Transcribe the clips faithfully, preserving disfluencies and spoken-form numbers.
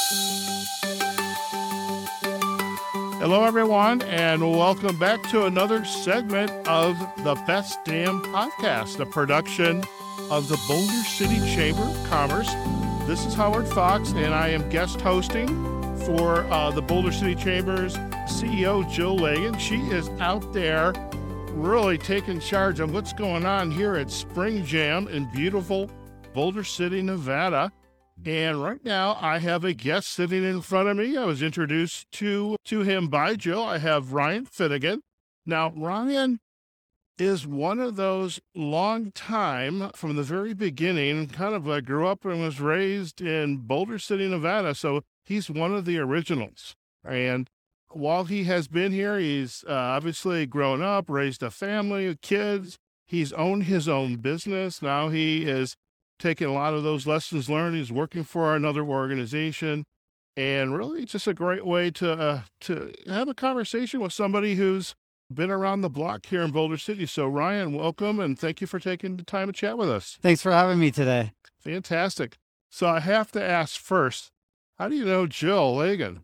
Hello, everyone, and welcome back to another segment of the Best Damn Podcast, a production of the Boulder City Chamber of Commerce. This is Howard Fox, and I am guest hosting for uh, the Boulder City Chamber's C E O, Jill Lagan. She is out there really taking charge of what's going on here at Spring Jam in beautiful Boulder City, Nevada. And right now, I have a guest sitting in front of me. I was introduced to, to him by Jill. I have Ryan Finnegan. Now, Ryan is one of those long time, from the very beginning, kind of uh, grew up and was raised in Boulder City, Nevada. So he's one of the originals. And while he has been here, he's uh, obviously grown up, raised a family, kids. He's owned his own business. Now he is taking a lot of those lessons learned. He's working for another organization, and really it's just a great way to uh, to have a conversation with somebody who's been around the block here in Boulder City. So Ryan, welcome, and thank you for taking the time to chat with us. Thanks for having me today. Fantastic. So I have to ask first, how do you know Jill Lagan?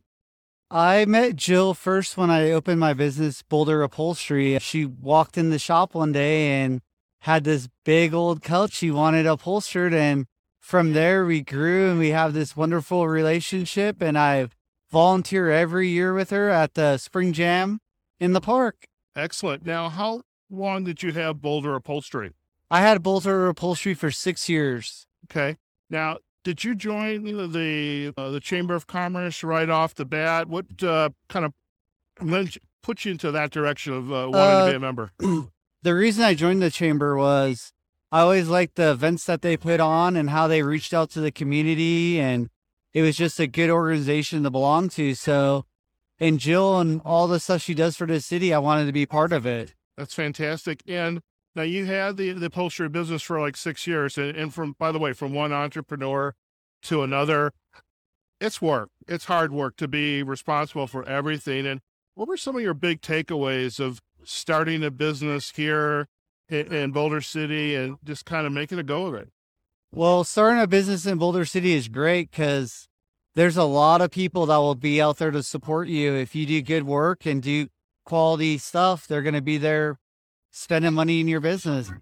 I met Jill first when I opened my business, Boulder Upholstery. She walked in the shop one day and had this big old couch she wanted upholstered, and from there we grew and we have this wonderful relationship, and I volunteer every year with her at the Spring Jam in the park. Excellent. Now, how long did you have Boulder Upholstery? I had Boulder Upholstery for six years. Okay. Now, did you join the uh, the Chamber of Commerce right off the bat? What uh, kind of led you, put you into that direction of uh, wanting Uh, to be a member? The reason I joined the chamber was I always liked the events that they put on and how they reached out to the community, and it was just a good organization to belong to. So, and Jill and all the stuff she does for the city, I wanted to be part of it. That's fantastic. And now you had the, the upholstery business for like six years. And, and from, by the way, from one entrepreneur to another, it's work. It's hard work to be responsible for everything. And what were some of your big takeaways of starting a business here in, in Boulder City and just kind of making a go of it? Well, starting a business in Boulder City is great because there's a lot of people that will be out there to support you. If you do good work and do quality stuff, they're going to be there spending money in your business.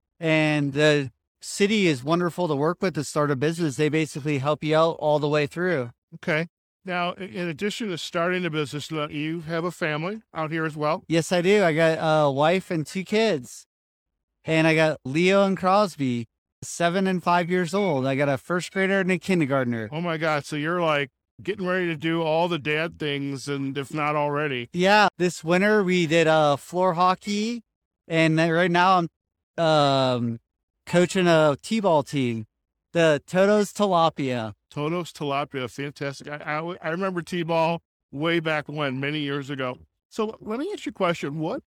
And the city is wonderful to work with to start a business. They basically help you out all the way through. Okay. Now, in addition to starting a business, you have a family out here as well? Yes, I do. I got a wife and two kids. And I got Leo and Crosby, seven and five years old. I got a first grader and a kindergartner. Oh, my God. So you're like getting ready to do all the dad things, and if not already. Yeah. This winter, we did uh, floor hockey. And then right now, I'm um, coaching a T-ball team, the Toto's Tilapia. Toto's Tilapia, fantastic. I, I, I remember T-ball way back when, many years ago. So let me ask you a question. What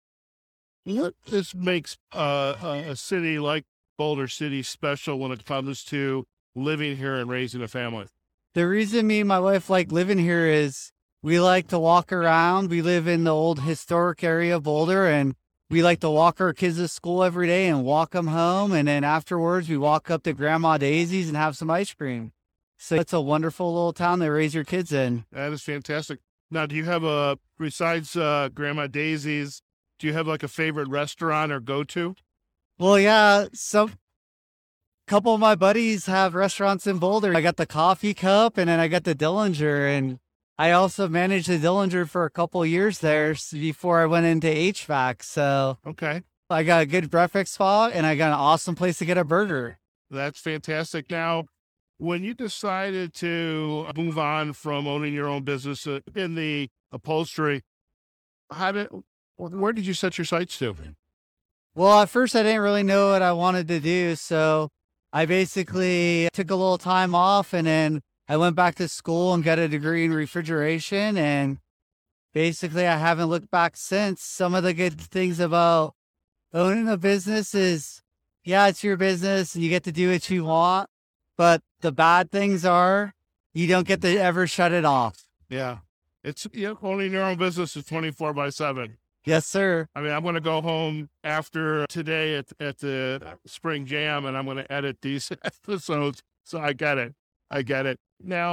what is, makes uh, a city like Boulder City special when it comes to living here and raising a family? The reason me and my wife like living here is we like to walk around. We live in the old historic area of Boulder, and we like to walk our kids to school every day and walk them home. And then afterwards, we walk up to Grandma Daisy's and have some ice cream. So it's a wonderful little town to raise your kids in. That is fantastic. Now, do you have a, besides uh, Grandma Daisy's, do you have like a favorite restaurant or go-to? Well, yeah, some couple of my buddies have restaurants in Boulder. I got the Coffee Cup, and then I got the Dillinger, and I also managed the Dillinger for a couple of years there before I went into H V A C. So Okay. I got a good breakfast spot, and I got an awesome place to get a burger. That's fantastic. Now, when you decided to move on from owning your own business uh, in the upholstery, how did, where did you set your sights to? Well, at first I didn't really know what I wanted to do. So I basically took a little time off, and then I went back to school and got a degree in refrigeration. And basically I haven't looked back since. Some of the good things about owning a business is, yeah, it's your business and you get to do what you want. But the bad things are you don't get to ever shut it off. Yeah. It's, you know, owning your own business is twenty-four by seven. Yes, sir. I mean, I'm going to go home after today at, at the Spring Jam, and I'm going to edit these episodes. So I get it. I get it. Now,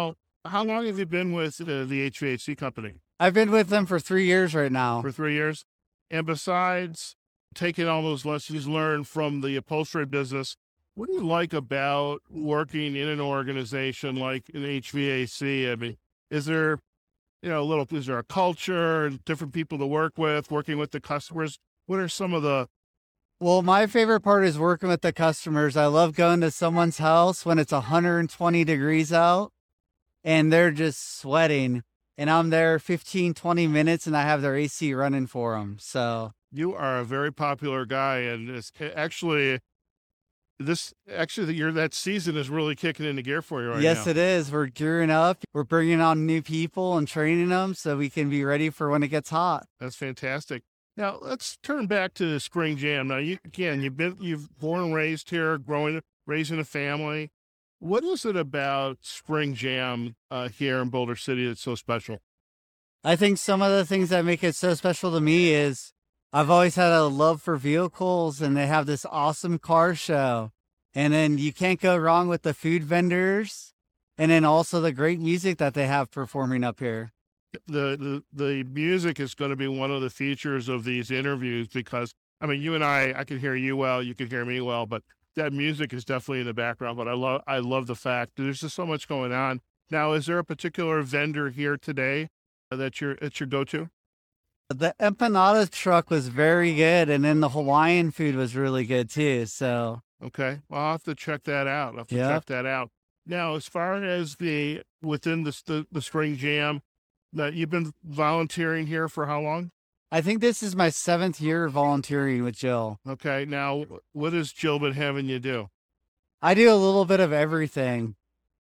How long have you been with uh, the H V A C company? I've been with them for three years right now. For three years. And besides taking all those lessons learned from the upholstery business, what do you like about working in an organization like an H V A C? I mean, is there, you know, a little, is there a culture, different people to work with, working with the customers? What are some of the Well, my favorite part is working with the customers. I love going to someone's house when it's one hundred twenty degrees out and they're just sweating, and I'm there fifteen, twenty minutes and I have their A C running for them. So you are a very popular guy, and it's actually this actually the year that season is really kicking into gear for you right yes, now. it is. We're gearing up. We're bringing on new people and training them so we can be ready for when it gets hot. That's fantastic. Now let's turn back to the Spring Jam. Now, you again, you've been you've born and raised here, growing, raising a family. What is it about Spring Jam uh, here in Boulder City that's so special? I think some of the things that make it so special to me is I've always had a love for vehicles, and they have this awesome car show. And then you can't go wrong with the food vendors, and then also the great music that they have performing up here. The, the the music is going to be one of the features of these interviews, because, I mean, you and I, I can hear you well, you can hear me well, but that music is definitely in the background. But I love I love the fact that there's just so much going on. Now, is there a particular vendor here today that you're, that's your go-to? The empanada truck was very good, and then the Hawaiian food was really good too. So Okay, well, I'll have to check that out. I'll have to yeah. check that out. Now, as far as the within the the, the Spring Jam, that you've been volunteering here for how long? I think this is my seventh year volunteering with Jill. Okay, now what has Jill been having you do? I do a little bit of everything,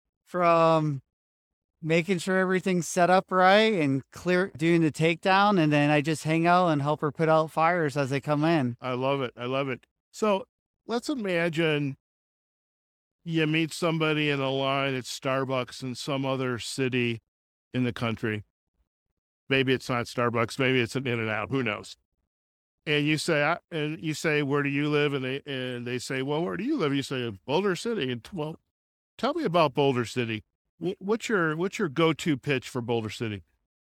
from making sure everything's set up right and clear, doing the takedown, and then I just hang out and help her put out fires as they come in. I love it. I love it. So let's imagine you meet somebody in a line at Starbucks in some other city in the country. Maybe it's not Starbucks. Maybe it's an In-N-Out. Who knows? And you say, I, and you say, where do you live? And they and they say, well, where do you live? You say, Boulder City. And well, tell me about Boulder City. What's your what's your go-to pitch for Boulder City?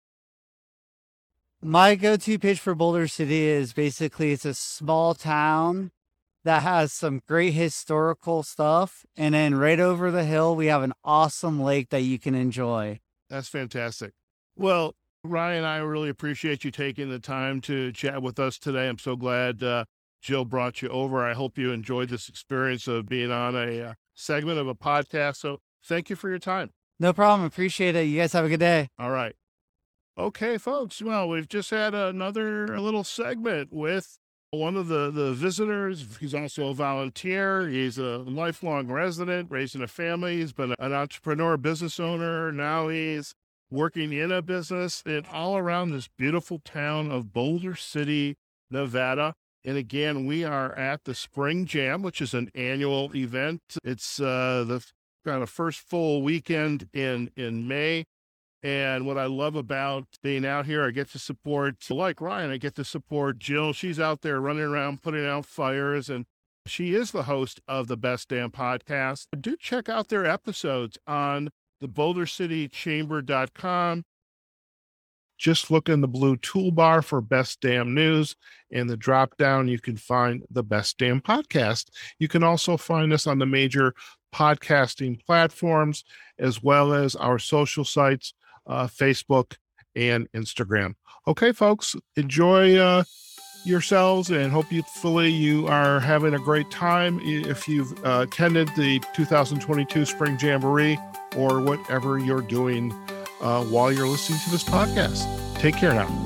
My go-to pitch for Boulder City is basically it's a small town that has some great historical stuff. And then right over the hill, we have an awesome lake that you can enjoy. That's fantastic. Well, Ryan, I really appreciate you taking the time to chat with us today. I'm so glad uh, Jill brought you over. I hope you enjoyed this experience of being on a uh, segment of a podcast. So thank you for your time. No problem. Appreciate it. You guys have a good day. All right. Okay, folks. Well, we've just had another little segment with one of the, the visitors. He's also a volunteer. He's a lifelong resident, raising a family. He's been an entrepreneur, business owner. Now he's working in a business and all around this beautiful town of Boulder City, Nevada. And again, we are at the Spring Jam, which is an annual event. It's uh, the kind of first full weekend in, in May. And what I love about being out here, I get to support, like Ryan, I get to support Jill. She's out there running around, putting out fires, and she is the host of the Best Damn Podcast. Do check out their episodes on the boulder city chamber dot com. Just look in the blue toolbar for Best Damn News. In the drop down, you can find the Best Damn Podcast. You can also find us on the major podcasting platforms, as well as our social sites, uh, Facebook and Instagram. Okay, folks, enjoy uh, yourselves, and hopefully you are having a great time if you've uh, attended the two thousand twenty-two Spring Jamboree or whatever you're doing uh, while you're listening to this podcast. Take care now.